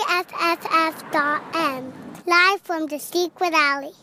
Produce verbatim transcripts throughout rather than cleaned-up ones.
S S S dot M. Live from the Secret Alley.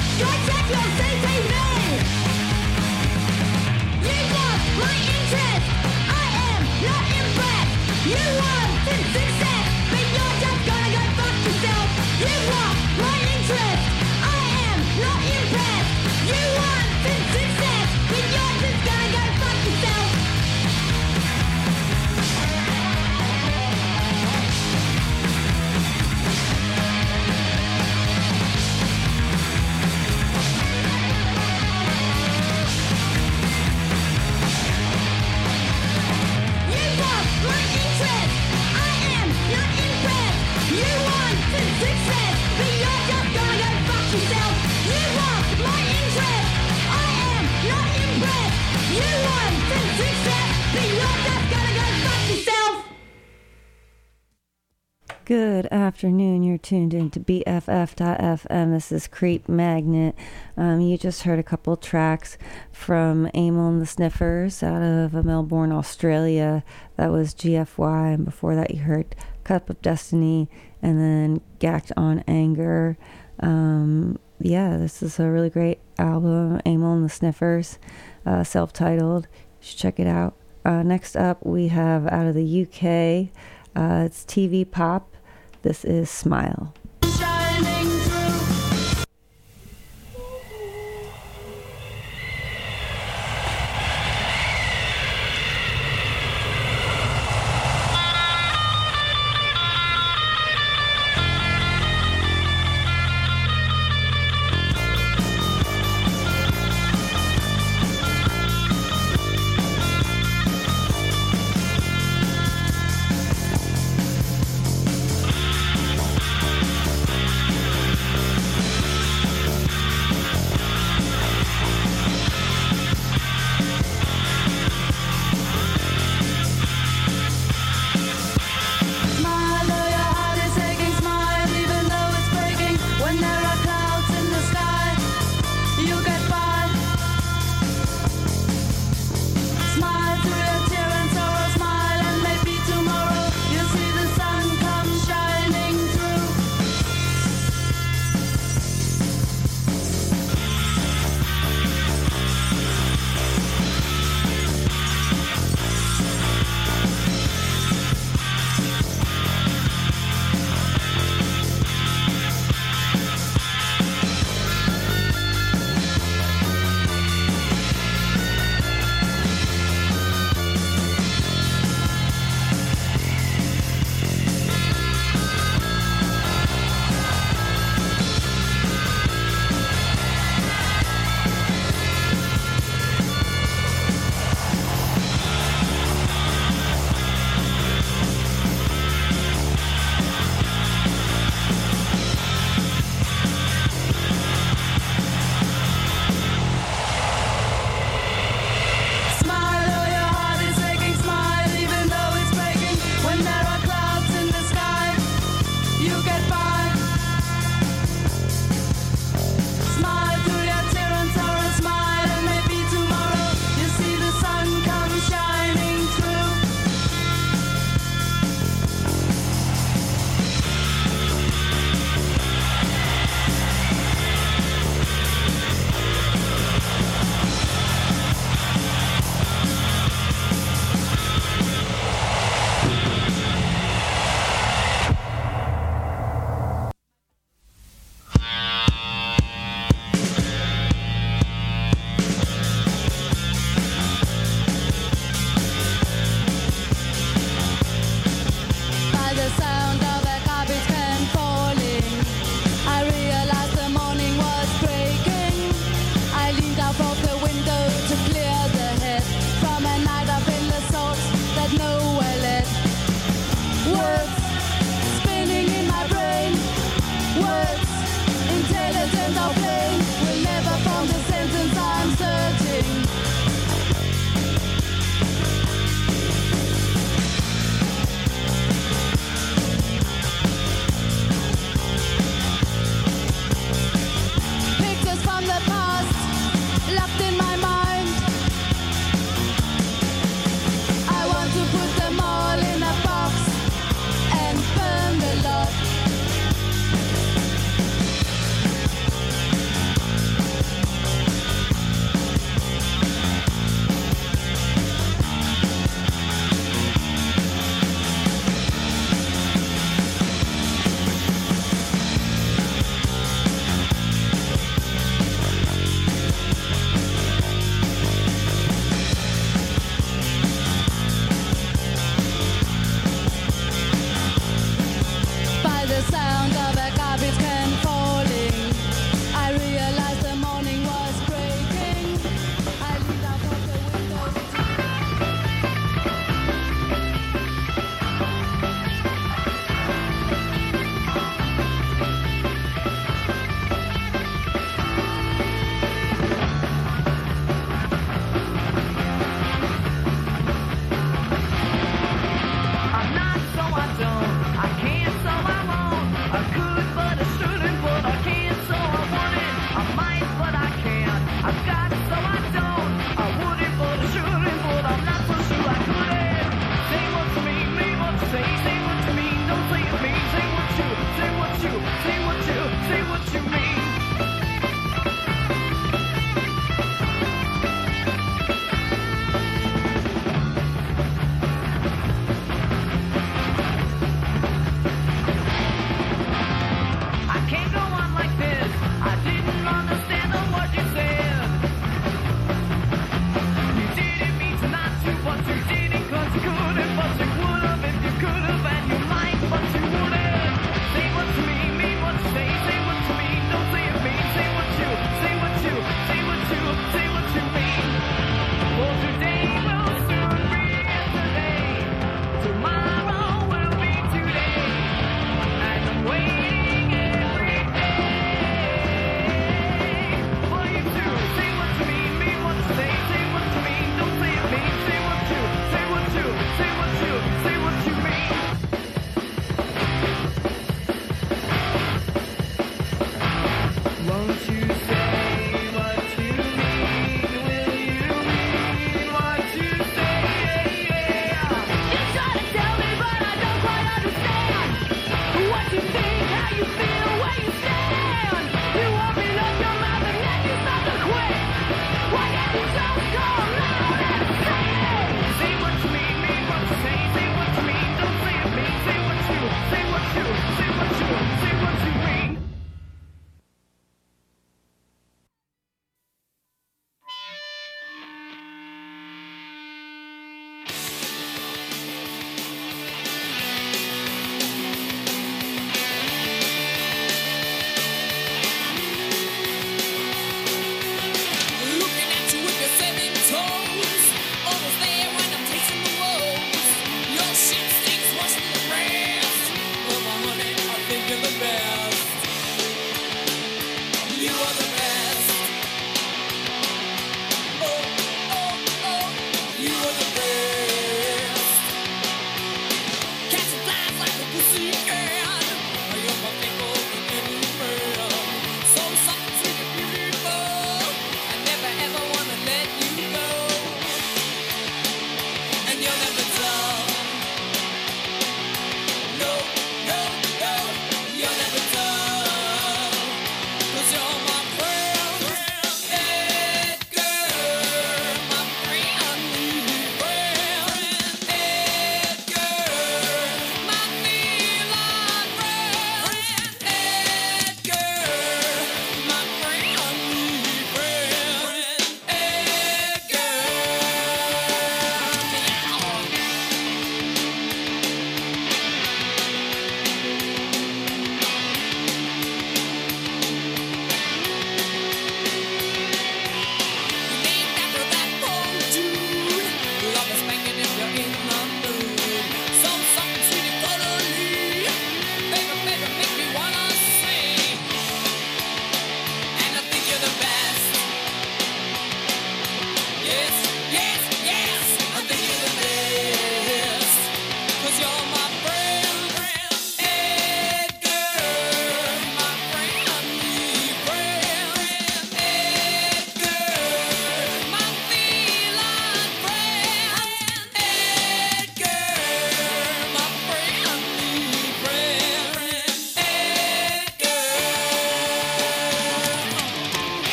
You've lost my interest. Good afternoon. You're tuned in to B F F dot F M. This is Creep Magnet. Um, you just heard a couple tracks from Amyl and the Sniffers out of Melbourne, Australia. That was G F Y. And before that, you heard Cup of Destiny and then Gacked on Anger. Um, yeah, this is a really great album, Amyl and the Sniffers, uh, self-titled. You should check it out. Uh, next up, we have out of the U K, uh, it's T V Pop. This is Smile. Shining through.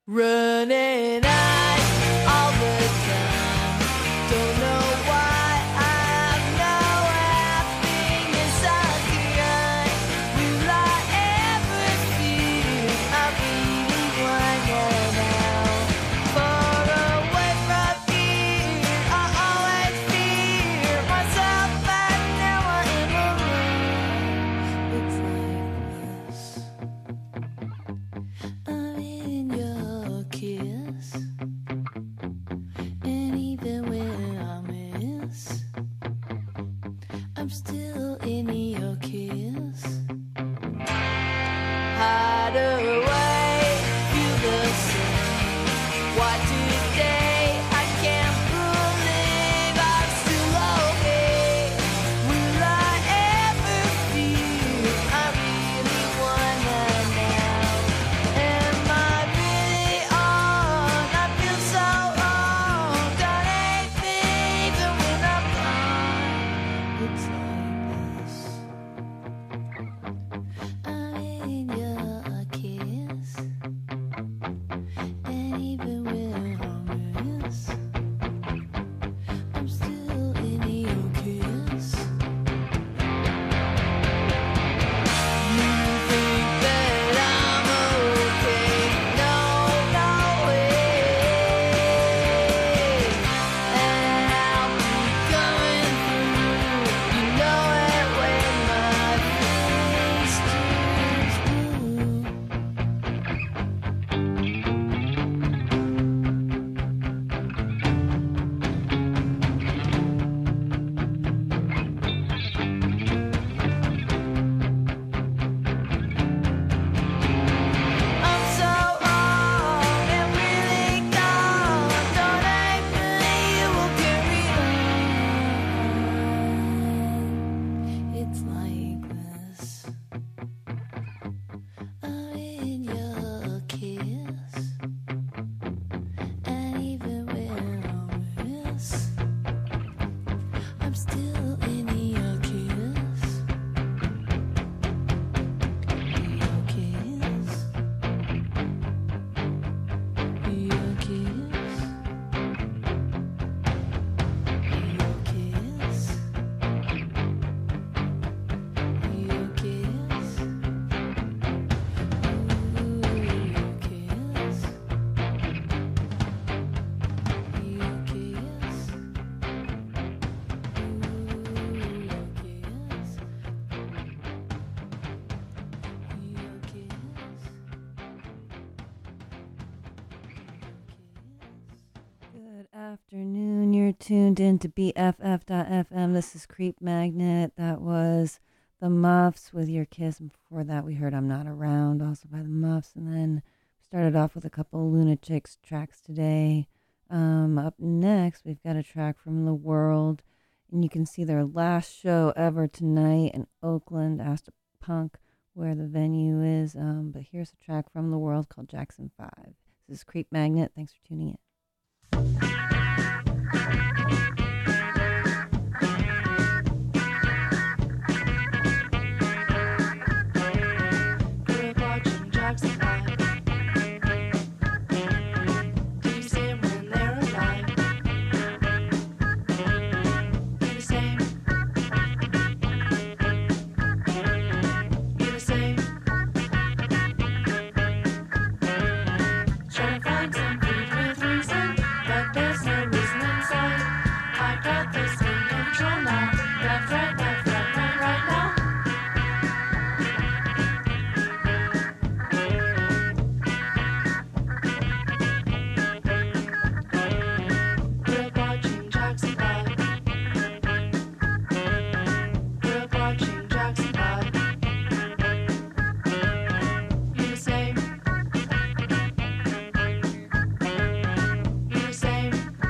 Running eyes all the time. Don't know why I've no happiness again. Will I ever feel I really wanna now? Far away from here, I always fear myself, but now I am alone. It's like this. I'm in your kiss, and even when I miss, I'm still in your kiss. Hide away, feel the same. Why today I can't believe I'm still okay. Will I ever feel I really wanna now? Am I really on? I feel so wrong. Don't hate me even when I'm gone. It's like this. I'm in your kiss, and even when I miss, I'm still in your kiss. You think that I'm okay? No, no way. And I'll be coming through. You know it when my face turns blue. I'm so wrong and really gone. Don't hate me, you will carry on. It's like this. I'm in your kiss, and even when I miss, I'm still in your kiss. Your kiss. Your kiss. Your kiss. Your kiss. Ooh, your kiss. Your kiss. Good afternoon. You're tuned in to B F F dot F M. This is Creep Magnet. That was the Muffs with Your Kiss. And before that, we heard I'm Not Around, also by the Muffs. And then started off with a couple Lunatics tracks today. Um, up next, we've got a track from The World. And you can see their last show ever tonight in Oakland, Astor Punk, where the venue is. Um, but here's a track from The World called Jackson five. This is Creep Magnet. Thanks for tuning in. Grew up watching Jackson five. Do you see 'em when they're alive? You're the same. You're the same. Trying to find some food with reason, but there's no reason inside. I got this in control now. Left, right, left, right, right, right now. Grew up watching Jackson five. Grew up watching Jackson five. You're the same. You're the same.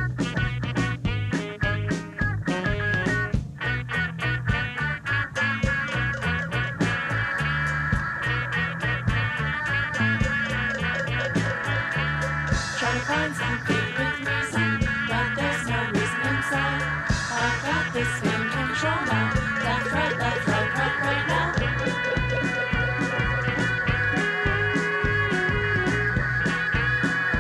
Try to find something with reason, but there's no reason inside. I got this in control now. Left, right, left, right, right, right now.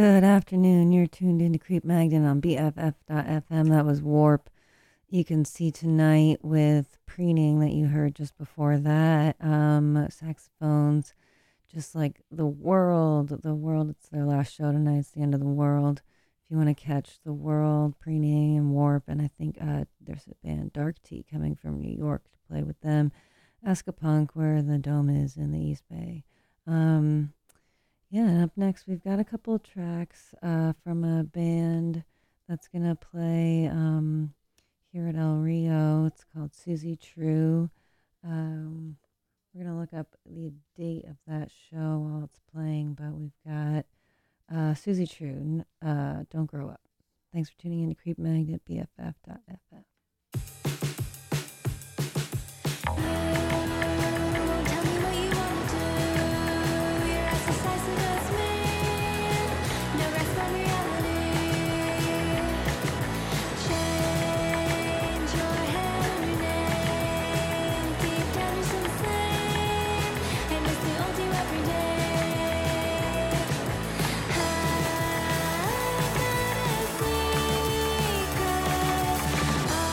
Good afternoon. You're tuned into Creep Magnet on B F F dot F M. That was Warp. You can see tonight with Preening that you heard just before that. Um, saxophones, just like The World. The World, it's their last show tonight. It's the end of The World. If you want to catch The World, Preening, and Warp, and I think uh, there's a band, Dark Tea, coming from New York to play with them. Escapunk, where the Dome is in the East Bay. Um... Yeah, and up next we've got a couple of tracks uh, from a band that's going to play um, here at El Rio. It's called Susie True. Um, we're going to look up the date of that show while it's playing, but we've got uh, Susie True, uh, Don't Grow Up. Thanks for tuning in to Creep Magnet, B F F dot F M. Secret.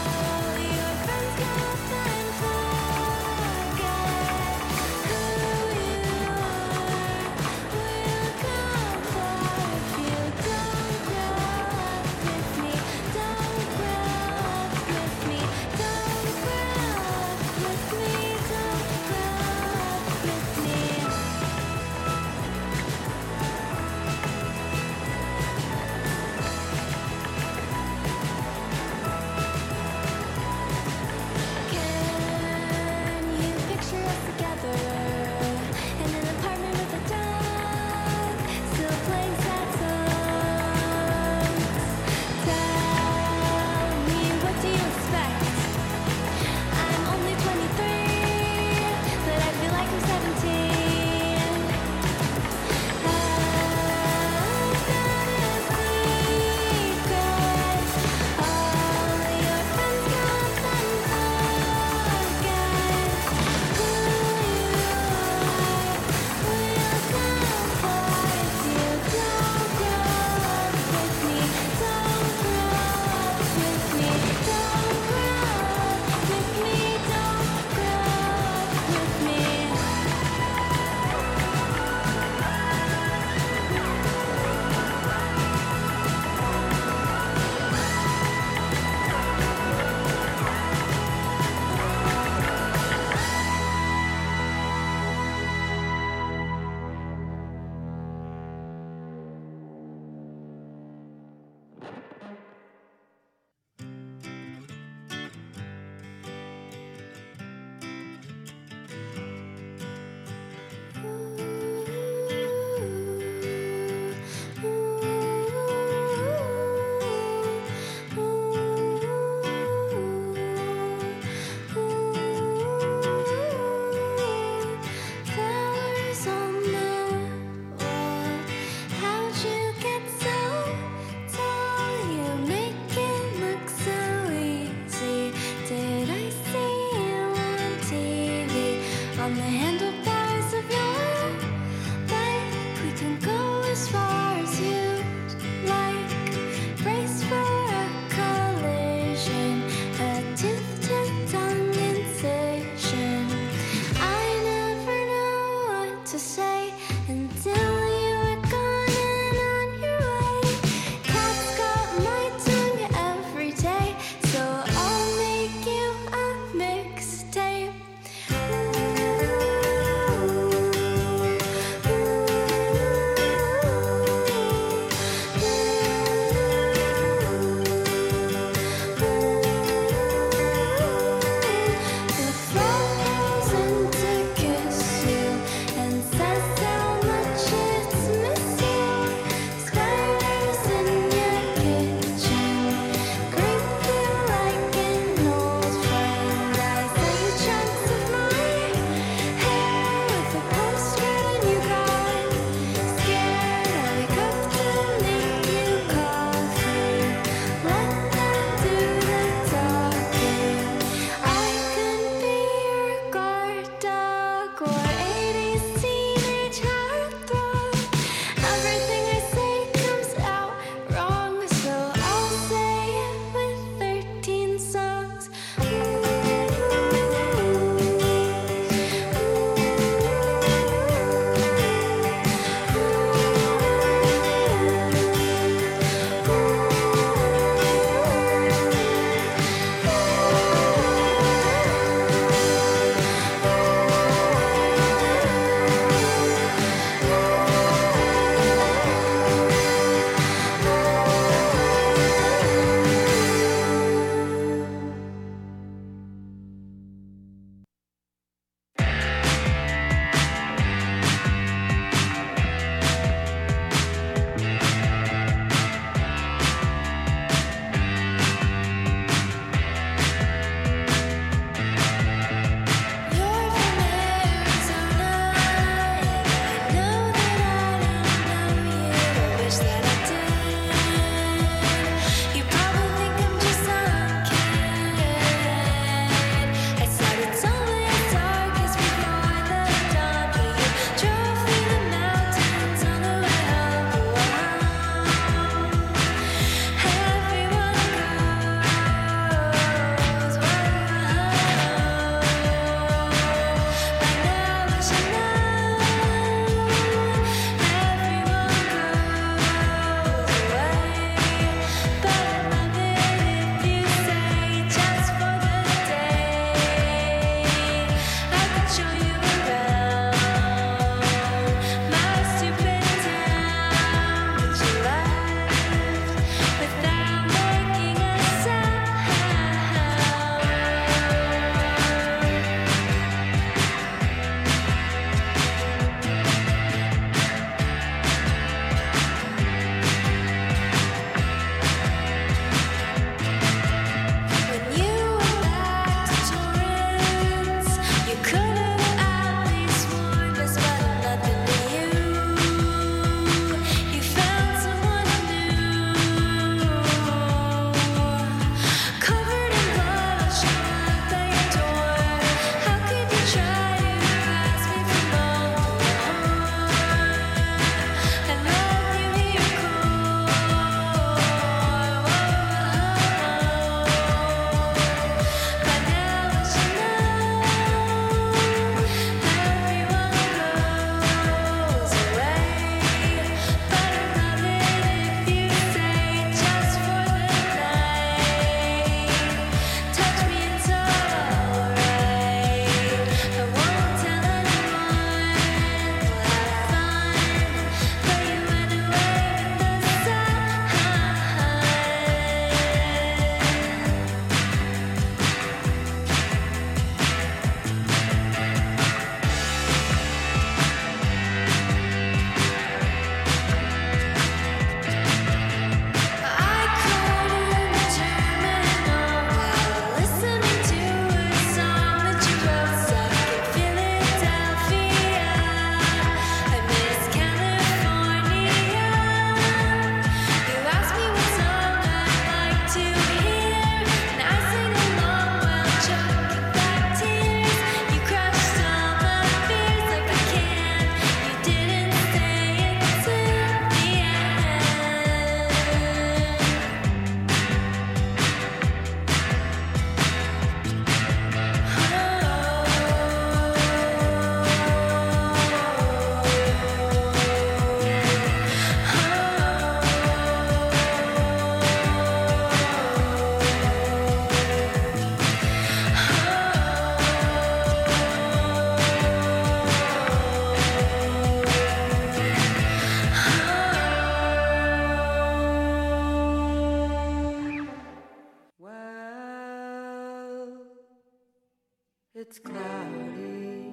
it's cloudy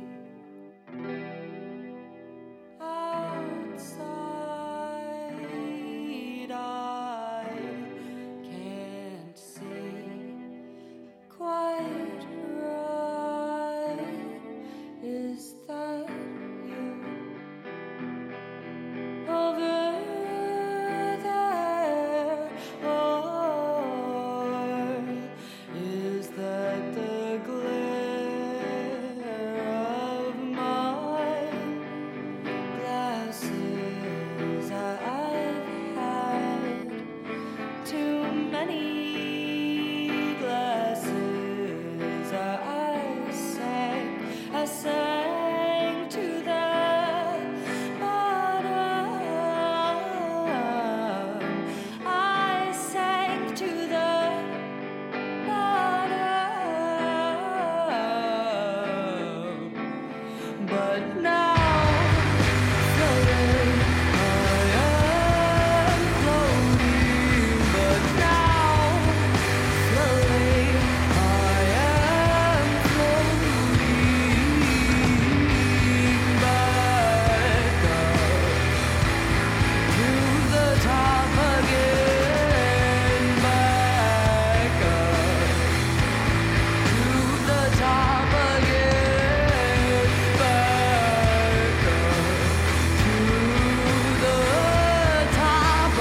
outside. I can't see quite right. Is that you over there, or is that the glare of my glasses? I've had too many glasses. I sang, I sang to the bottom. I sang to the bottom. But now, slowly, I am floating. But now, slowly, I am floating back up to the top again. Back up to the top again. Back up to the top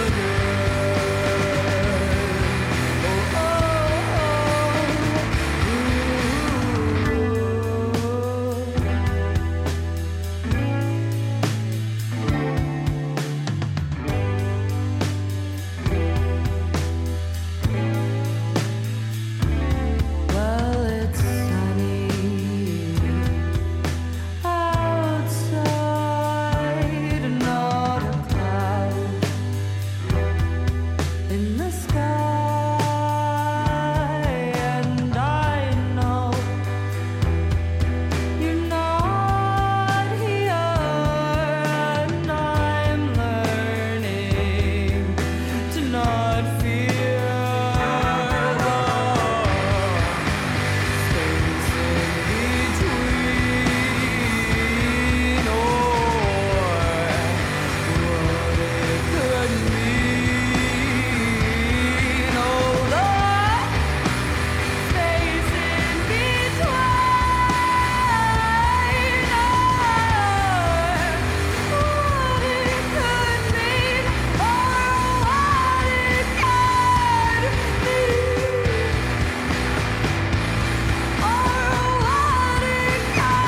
Well, it's sunny outside, not a cloud in the sky, and I know you're not here, and I'm learning to not fear the space in between, or what it could mean. Oh, the space in between, or what it could mean, or what it could mean, or what it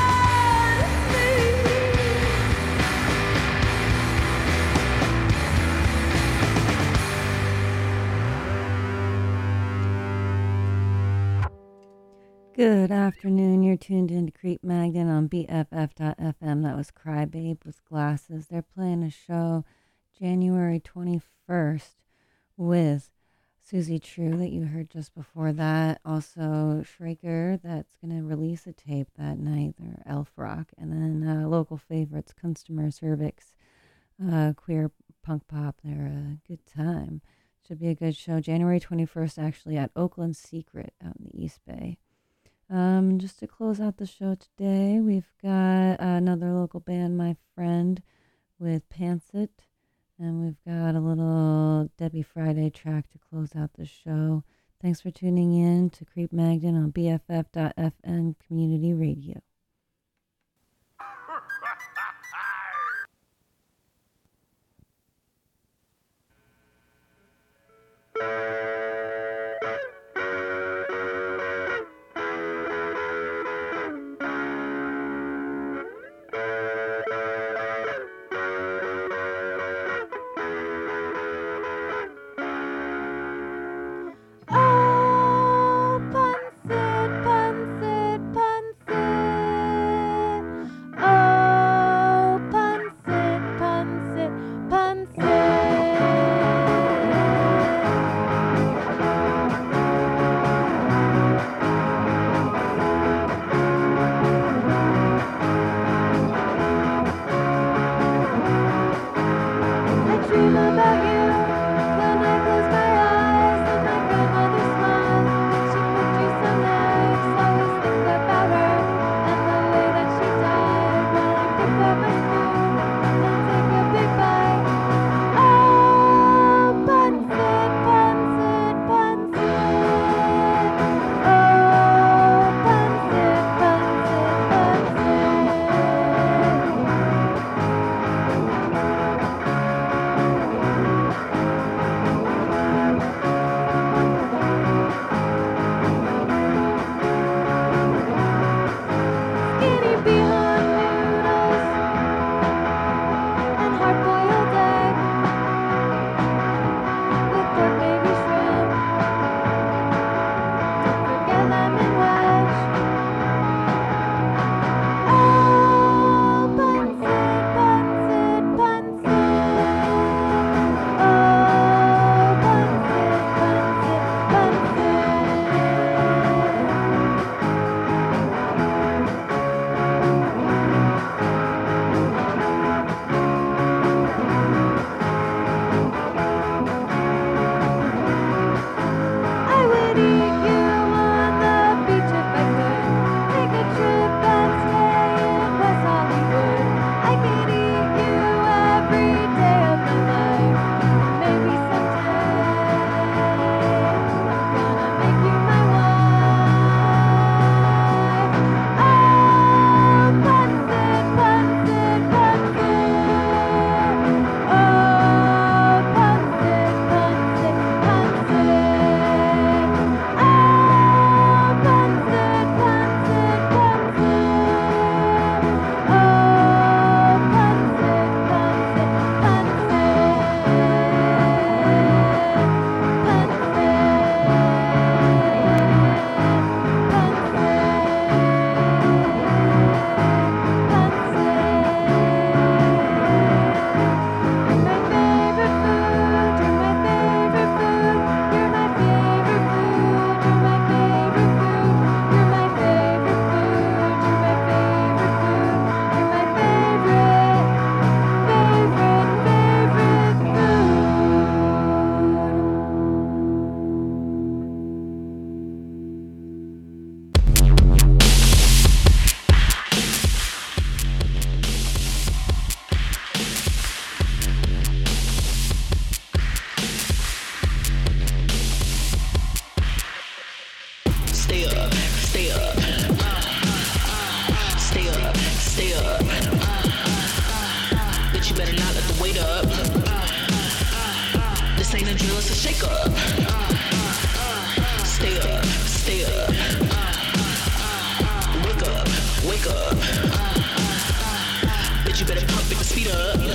Good afternoon. You're tuned in to Creep Magnet on B F F dot F M. That was Crybabe with Glasses. They're playing a show January twenty-first with Susie True that you heard just before that. Also, Schraker that's going to release a tape that night. They're Elf Rock. And then uh, local favorites, Customer Cervix, uh, queer punk pop. They're a good time. Should be a good show. January twenty-first, actually, at Oakland Secret out in the East Bay. Um, just to close out the show today, we've got another local band, My Friend, with Pantsit. And we've got a little Debbie Friday track to close out the show. Thanks for tuning in to Creep Magnet on B F F dot F M Community Radio. Oh, Punsit, Punsit, Punsit. Bitch, you better not let the weight up. This ain't a drill, it's a shake up. Stay up, stay up. Wake up, wake up. Bitch, you better pump it to speed up.